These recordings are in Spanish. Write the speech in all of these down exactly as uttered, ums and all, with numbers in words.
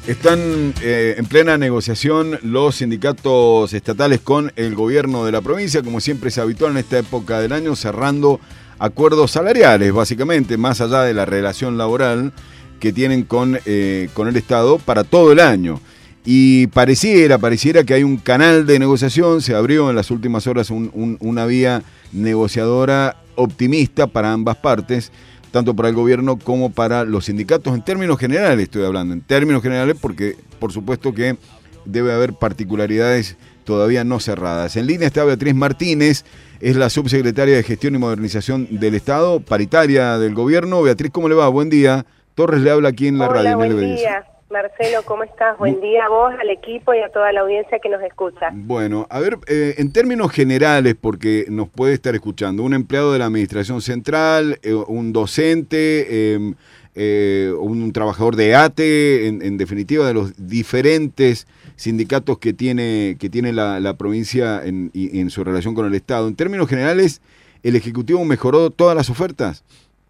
Están eh, en plena negociación los sindicatos estatales con el gobierno de la provincia, como siempre es habitual en esta época del año, cerrando acuerdos salariales, básicamente, más allá de la relación laboral que tienen con, eh, con el Estado para todo el año. Y pareciera, pareciera que hay un canal de negociación, se abrió en las últimas horas un, un, una vía negociadora optimista para ambas partes, tanto para el gobierno como para los sindicatos, en términos generales estoy hablando, en términos generales porque por supuesto que debe haber particularidades todavía no cerradas. En línea está Beatriz Martínez, es la subsecretaria de Gestión y Modernización del Estado, paritaria del gobierno. Beatriz, ¿cómo le va? Buen día. Torres le habla aquí en la Hola, radio. Buen día, Marcelo, ¿cómo estás? Buen día a vos, al equipo y a toda la audiencia que nos escucha. Bueno, a ver, eh, en términos generales, porque nos puede estar escuchando un empleado de la Administración Central, eh, un docente, eh, eh, un trabajador de A T E, en, en definitiva de los diferentes sindicatos que tiene, que tiene la, la provincia en, en su relación con el Estado. En términos generales, ¿el Ejecutivo mejoró todas las ofertas?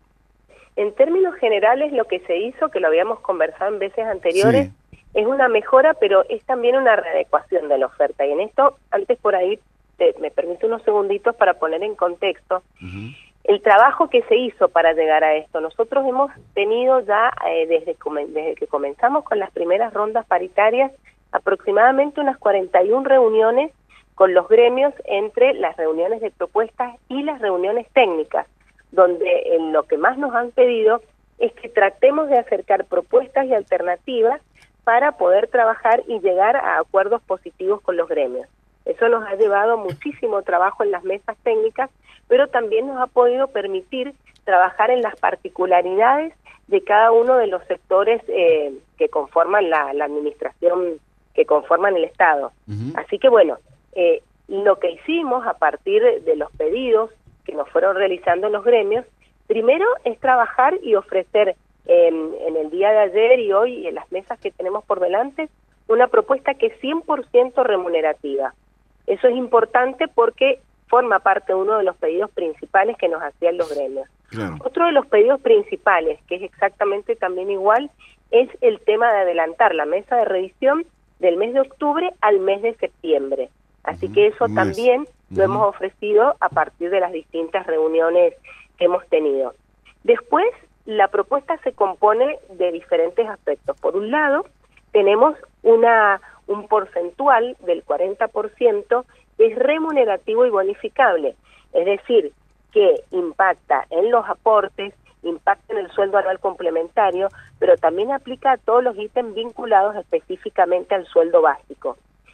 En términos generales, lo que se hizo, que lo habíamos conversado en veces anteriores, sí, es una mejora, pero es también una readecuación de la oferta. Y en esto, antes por ahí, te, me permito unos segunditos para poner en contexto uh-huh. el trabajo que se hizo para llegar a esto. Nosotros hemos tenido ya, eh, desde, desde que comenzamos con las primeras rondas paritarias, aproximadamente unas cuarenta y una reuniones con los gremios entre las reuniones de propuestas y las reuniones técnicas, donde en lo que más nos han pedido es que tratemos de acercar propuestas y alternativas para poder trabajar y llegar a acuerdos positivos con los gremios. Eso nos ha llevado muchísimo trabajo en las mesas técnicas, pero también nos ha podido permitir trabajar en las particularidades de cada uno de los sectores eh, que conforman la, la administración, que conforman el Estado. Uh-huh. Así que bueno, eh, lo que hicimos a partir de los pedidos que nos fueron realizando los gremios, primero es trabajar y ofrecer eh, en el día de ayer y hoy y en las mesas que tenemos por delante una propuesta que es cien por ciento remunerativa. Eso es importante porque forma parte de uno de los pedidos principales que nos hacían los gremios. Claro. Otro de los pedidos principales, que es exactamente también igual, es el tema de adelantar la mesa de revisión del mes de octubre al mes de septiembre. Así uh-huh. que eso Un también mes. lo uh-huh. hemos ofrecido a partir de las distintas reuniones que hemos tenido. Después, la propuesta se compone de diferentes aspectos. Por un lado, tenemos una un porcentual del cuarenta por ciento que es remunerativo y bonificable, es decir, que impacta en los aportes, impacta en el sueldo anual complementario, pero también aplica a todos los ítems vinculados específicamente al sueldo básico.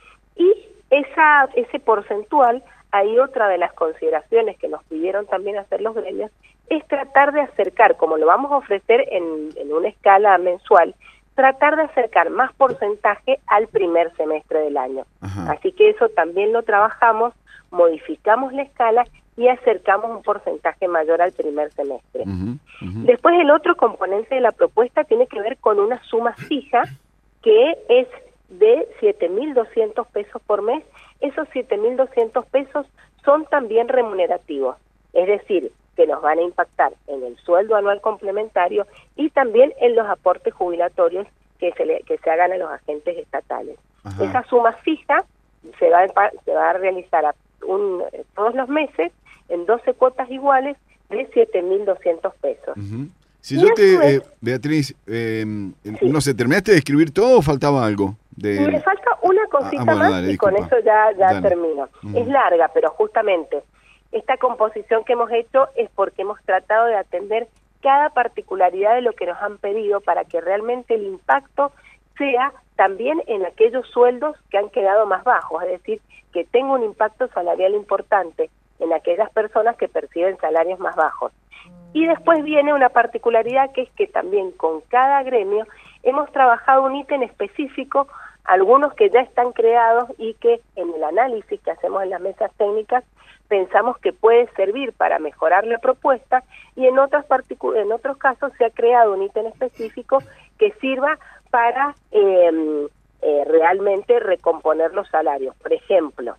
Y esa ese porcentual, hay otra de las consideraciones que nos pidieron también hacer los gremios, es tratar de acercar, como lo vamos a ofrecer en, en una escala mensual, tratar de acercar más porcentaje al primer semestre del año. Ajá. Así que eso también lo trabajamos, modificamos la escala y acercamos un porcentaje mayor al primer semestre. Uh-huh, uh-huh. Después el otro componente de la propuesta tiene que ver con una suma fija que es de siete mil doscientos pesos por mes. Esos siete mil doscientos pesos son también remunerativos, es decir, que nos van a impactar en el sueldo anual complementario y también en los aportes jubilatorios que se, le, que se hagan a los agentes estatales. Ajá. Esa suma fija se va, a, se va a realizar a un, todos los meses en doce cuotas iguales de siete mil doscientos pesos. Uh-huh. Si yo te, vez, eh, Beatriz, eh, sí. no sé, ¿terminaste de escribir todo o faltaba algo? De... Me falta una cosita ah, bueno, más dale, y disculpa. Con eso ya, ya termino. Uh-huh. Es larga, pero justamente esta composición que hemos hecho es porque hemos tratado de atender cada particularidad de lo que nos han pedido para que realmente el impacto sea también en aquellos sueldos que han quedado más bajos, es decir, que tenga un impacto salarial importante en aquellas personas que perciben salarios más bajos. Y después viene una particularidad que es que también con cada gremio hemos trabajado un ítem específico, algunos que ya están creados y que en el análisis que hacemos en las mesas técnicas pensamos que puede servir para mejorar la propuesta y en otras particu- en otros casos se ha creado un ítem específico que sirva para eh, eh, realmente recomponer los salarios. Por ejemplo,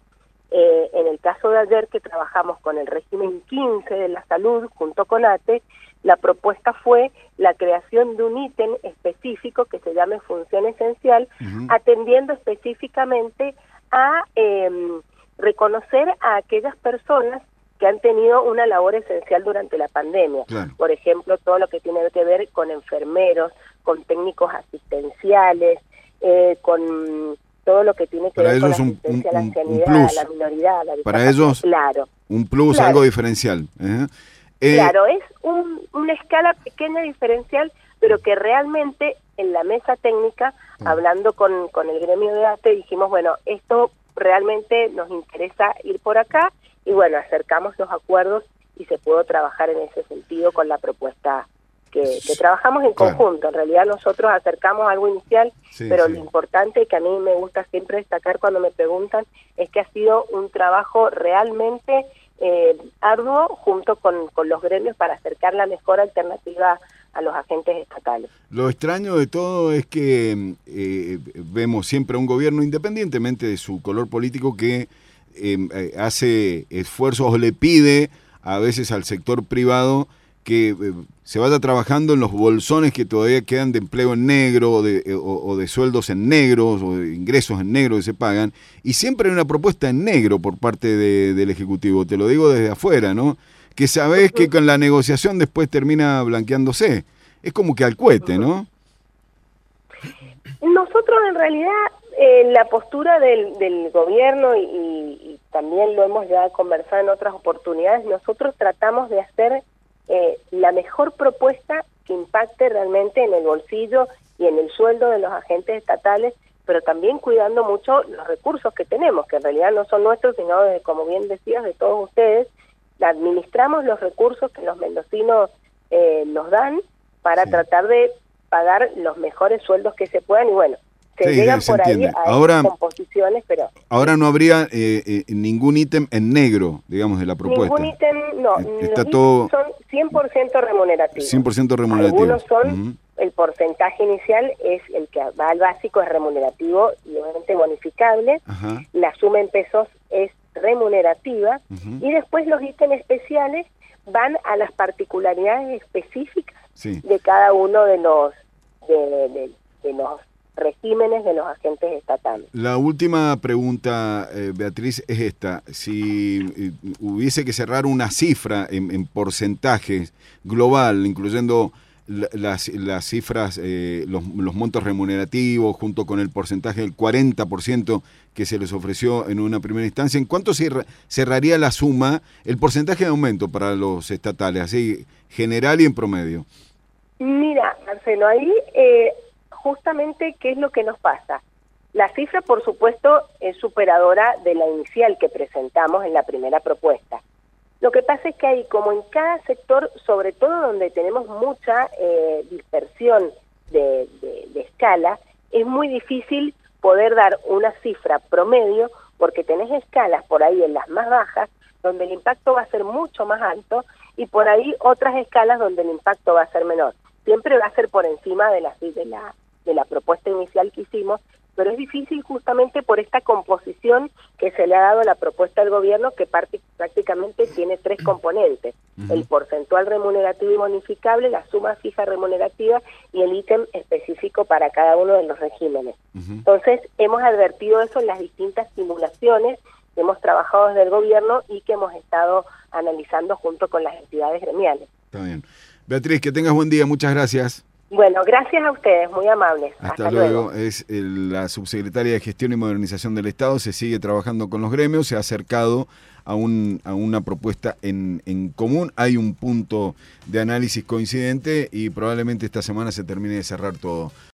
Eh, en el caso de ayer, que trabajamos con el régimen quince de la salud junto con A T E, la propuesta fue la creación de un ítem específico que se llame función esencial, uh-huh. atendiendo específicamente a eh, reconocer a aquellas personas que han tenido una labor esencial durante la pandemia. Claro. Por ejemplo, todo lo que tiene que ver con enfermeros, con técnicos asistenciales, eh, con todo lo que tiene que para ver con la un, asistencia un, a la ancianidad, a la minoridad, a la para ellos, claro. un plus, claro. algo diferencial. ¿eh? Eh, claro, es un, una escala pequeña diferencial, pero que realmente en la mesa técnica, uh-huh. hablando con, con el gremio de A T E, dijimos, bueno, esto realmente nos interesa ir por acá, y bueno, acercamos los acuerdos y se pudo trabajar en ese sentido con la propuesta que, que trabajamos en claro. conjunto. En realidad nosotros acercamos algo inicial, sí, pero sí. lo importante que a mí me gusta siempre destacar cuando me preguntan es que ha sido un trabajo realmente eh, arduo junto con, con los gremios para acercar la mejor alternativa a los agentes estatales. Lo extraño de todo es que eh, vemos siempre a un gobierno, independientemente de su color político, que eh, hace esfuerzos o le pide a veces al sector privado que eh, se vaya trabajando en los bolsones que todavía quedan de empleo en negro o de, o, o de sueldos en negros o de ingresos en negro que se pagan, y siempre hay una propuesta en negro por parte de, del Ejecutivo, te lo digo desde afuera, ¿no? Que sabés que con la negociación después termina blanqueándose. Es como que al cohete, ¿no? Nosotros en realidad, eh, la postura del, del gobierno, y, y también lo hemos ya conversado en otras oportunidades, nosotros tratamos de hacer eh, la mejor propuesta que impacte realmente en el bolsillo y en el sueldo de los agentes estatales, pero también cuidando mucho los recursos que tenemos, que en realidad no son nuestros, sino, de, como bien decías, de todos ustedes. Administramos los recursos que los mendocinos eh, nos dan para sí. tratar de pagar los mejores sueldos que se puedan, y bueno, se sí, llegan se por entiende. ahí a ahora, esas composiciones, pero... Ahora no habría eh, eh, ningún ítem en negro, digamos, de la propuesta. Ningún ítem, no. Está los todo... son cien por ciento remunerativos. cien por ciento remunerativos. Algunos son, uh-huh. el porcentaje inicial es el que va al básico, es remunerativo y obviamente bonificable. Uh-huh. La suma en pesos es remunerativa. Uh-huh. Y después los ítems especiales van a las particularidades específicas sí. de cada uno de los de, de, de los regímenes de los agentes estatales. La última pregunta, eh, Beatriz, es esta. Si eh, hubiese que cerrar una cifra en, en porcentajes global, incluyendo la, las, las cifras, eh, los, los montos remunerativos, junto con el porcentaje del cuarenta por ciento que se les ofreció en una primera instancia, ¿en cuánto cierra, cerraría la suma, el porcentaje de aumento para los estatales, así general y en promedio? Mira, Marcelo, ahí... Eh, justamente, ¿qué es lo que nos pasa? La cifra, por supuesto, es superadora de la inicial que presentamos en la primera propuesta. Lo que pasa es que hay, como en cada sector, sobre todo donde tenemos mucha eh, dispersión de, de, de escala, es muy difícil poder dar una cifra promedio, porque tenés escalas por ahí en las más bajas, donde el impacto va a ser mucho más alto, y por ahí otras escalas donde el impacto va a ser menor. Siempre va a ser por encima de la, de la de la propuesta inicial que hicimos, pero es difícil justamente por esta composición que se le ha dado a la propuesta del gobierno, que parte, prácticamente tiene tres componentes: uh-huh. el porcentual remunerativo y bonificable, la suma fija remunerativa y el ítem específico para cada uno de los regímenes. Uh-huh. Entonces, hemos advertido eso en las distintas simulaciones que hemos trabajado desde el gobierno y que hemos estado analizando junto con las entidades gremiales. Está bien. Beatriz, que tengas buen día, muchas gracias. Bueno, gracias a ustedes, muy amables. Hasta, Hasta luego. luego. Es el, la subsecretaria de Gestión y Modernización del Estado, se sigue trabajando con los gremios, se ha acercado a, un, a una propuesta en, en común. Hay un punto de análisis coincidente y probablemente esta semana se termine de cerrar todo.